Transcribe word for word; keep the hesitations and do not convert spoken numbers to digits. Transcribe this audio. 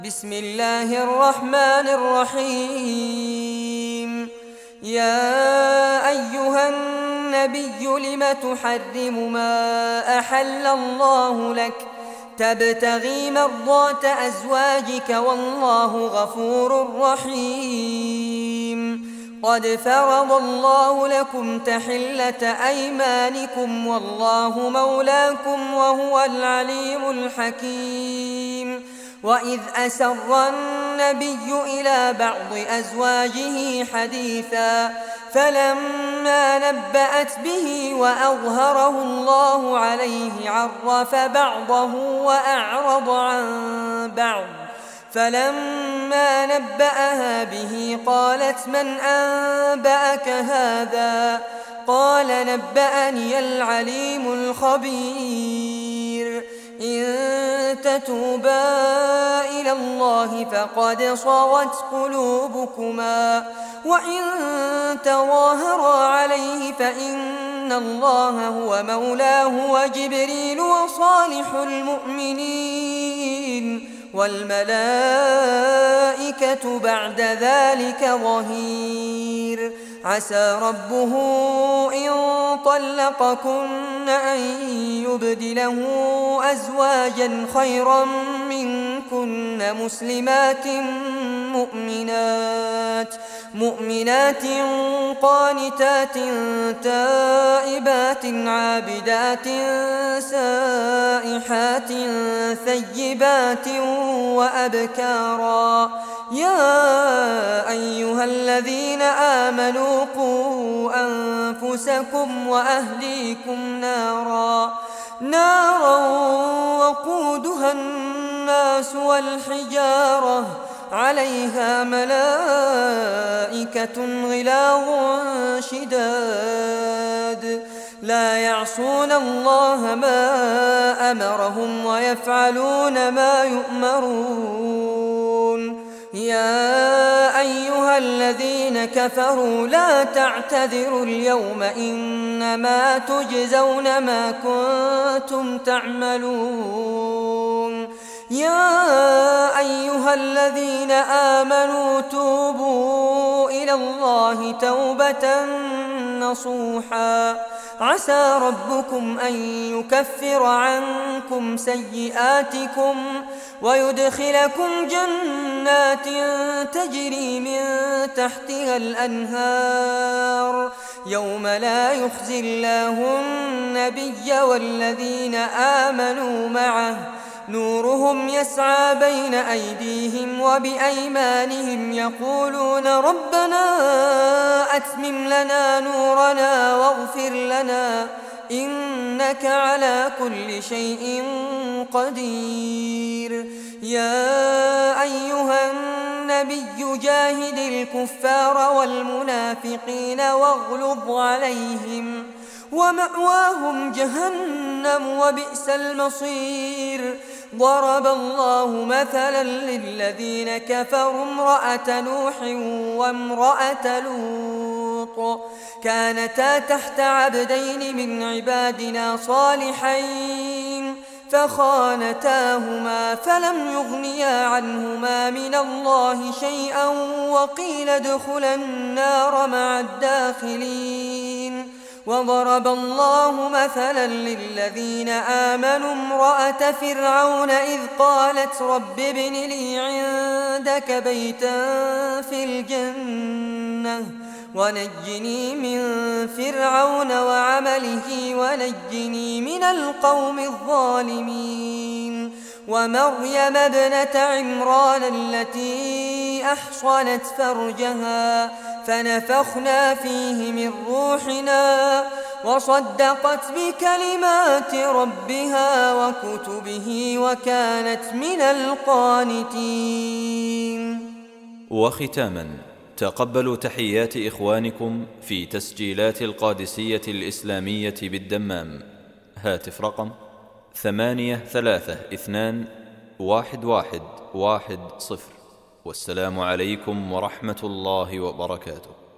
بسم الله الرحمن الرحيم. يا أيها النبي لم تحرم ما أحل الله لك تبتغي مرضات أزواجك والله غفور رحيم. قد فرض الله لكم تحلة أيمانكم والله مولاكم وهو العليم الحكيم. وإذ أسر النبي إلى بعض أزواجه حديثا فلما نبأت به وأظهره الله عليه عرف بعضه وأعرض عن بعض، فلما نبأها به قالت من أنبأك هذا؟ قال نبأني العليم الخبير. إن تتوبا إلى الله فقد صغت قلوبكما وإن تظاهرا عليه فإن الله هو مولاه وجبريل وصالح المؤمنين والملائكة بعد ذلك ظهير. عسى ربه إن طلقكن أن يبدله أزواجا خيرا منكن مسلمات مؤمنات مؤمنات قانتات تائبات عابدات سائحات ثيبات وأبكارا. يا أيها الذين آمنوا قوا أنفسكم وأهليكم نارا نارا وقودها الناس والحجارة عليها ملائكة غلاظ شداد لا يعصون الله ما أمرهم ويفعلون ما يؤمرون. يا أيها الذين كفروا لا تعتذروا اليوم إنما تجزون ما كنتم تعملون. يا أيها الذين آمنوا توبوا إلى الله توبة نصوحا عسى ربكم أن يكفر عنكم سيئاتكم ويدخلكم جنات تجري من تحتها الأنهار يوم لا يخزي الله النبي والذين آمنوا معه نورهم يسعى بين أيديهم وبأيمانهم يقولون ربنا أتمم لنا نورنا واغفر لنا إنك على كل شيء قدير. يا أيها النبي جاهد الكفار والمنافقين واغلظ عليهم ومأواهم جهنم وبئس المصير. ضرب الله مثلا للذين كفروا امرأة نوح وامرأة لوط كانتا تحت عبدين من عبادنا صالحين فخانتاهما فلم يغنيا عنهما من الله شيئا وقيل ادخلا النار مع الداخلين. وضرب الله مثلا للذين آمنوا امرأة فرعون إذ قالت رب ابن لي عندك بيتا في الجنة ونجني من فرعون وعمله ونجني من القوم الظالمين. ومريم ابنة عمران التي أحصنت فرجها فنفخنا فيه من روحنا وصدقت بكلمات ربها وكتبه وكانت من القانتين. وختاما تقبلوا تحيات إخوانكم في تسجيلات القادسية الإسلامية بالدمام. هاتف رقم ثمانية ثلاثة اثنان واحد واحد واحد صفر. والسلام عليكم ورحمة الله وبركاته.